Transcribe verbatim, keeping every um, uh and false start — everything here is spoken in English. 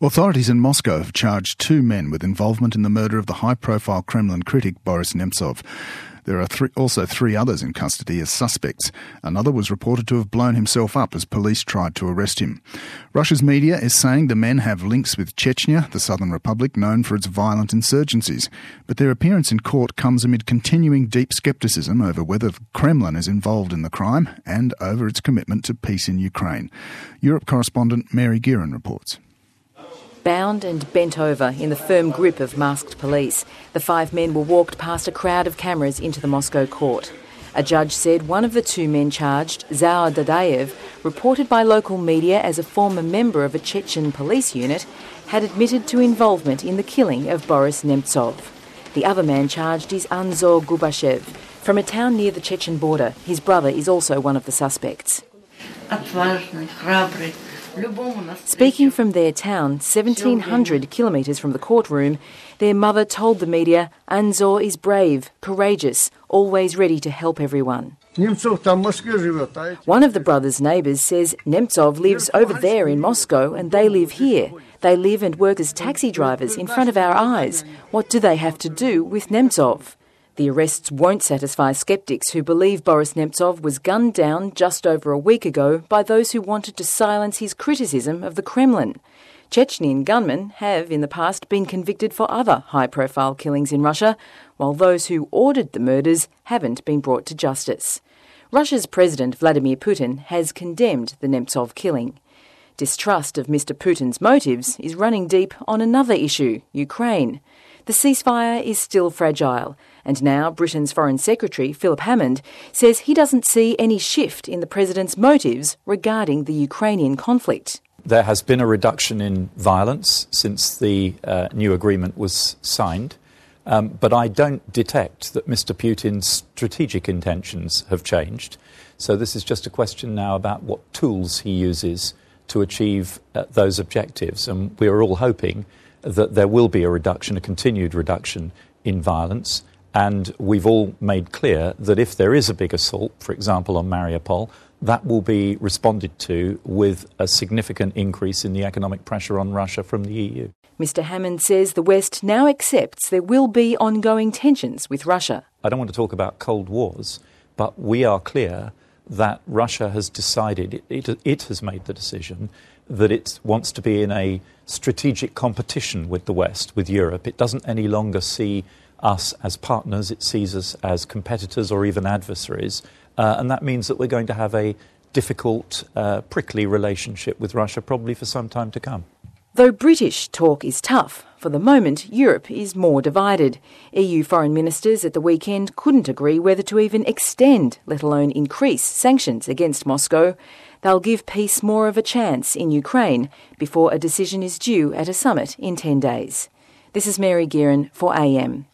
Authorities in Moscow have charged two men with involvement in the murder of the high-profile Kremlin critic Boris Nemtsov. There are three, also three others in custody as suspects. Another was reported to have blown himself up as police tried to arrest him. Russia's media is saying the men have links with Chechnya, the southern republic known for its violent insurgencies. But their appearance in court comes amid continuing deep scepticism over whether the Kremlin is involved in the crime and over its commitment to peace in Ukraine. Europe correspondent Mary Gearan reports. Bound and bent over in the firm grip of masked police, the five men were walked past a crowd of cameras into the Moscow court. A judge said one of the two men charged, Zaur Dadayev, reported by local media as a former member of a Chechen police unit, had admitted to involvement in the killing of Boris Nemtsov. The other man charged is Anzor Gubashev. From a town near the Chechen border, his brother is also one of the suspects. Speaking from their town, seventeen hundred kilometres from the courtroom, their mother told the media Anzor is brave, courageous, always ready to help everyone. One of the brothers' neighbours says Nemtsov lives over there in Moscow and they live here. They live and work as taxi drivers in front of our eyes. What do they have to do with Nemtsov? The arrests won't satisfy sceptics who believe Boris Nemtsov was gunned down just over a week ago by those who wanted to silence his criticism of the Kremlin. Chechnyan gunmen have in the past been convicted for other high-profile killings in Russia, while those who ordered the murders haven't been brought to justice. Russia's President Vladimir Putin has condemned the Nemtsov killing. Distrust of Mister Putin's motives is running deep on another issue, Ukraine. The ceasefire is still fragile, and now Britain's Foreign Secretary, Philip Hammond, says he doesn't see any shift in the President's motives regarding the Ukrainian conflict. There has been a reduction in violence since the uh, new agreement was signed, um, but I don't detect that Mister Putin's strategic intentions have changed. So this is just a question now about what tools he uses to achieve uh, those objectives, and we are all hoping that there will be a reduction, a continued reduction in violence. And we've all made clear that if there is a big assault, for example, on Mariupol, that will be responded to with a significant increase in the economic pressure on Russia from the E U. Mister Hammond says the West now accepts there will be ongoing tensions with Russia. I don't want to talk about Cold Wars, but we are clear that Russia has decided, it, it, it has made the decision that it wants to be in a strategic competition with the West, with Europe. It doesn't any longer see us as partners, it sees us as competitors or even adversaries. Uh, and that means that we're going to have a difficult, uh, prickly relationship with Russia probably for some time to come. Though British talk is tough, for the moment Europe is more divided. E U foreign ministers at the weekend couldn't agree whether to even extend, let alone increase, sanctions against Moscow. They'll give peace more of a chance in Ukraine before a decision is due at a summit in ten days. This is Mary Gearan for A M.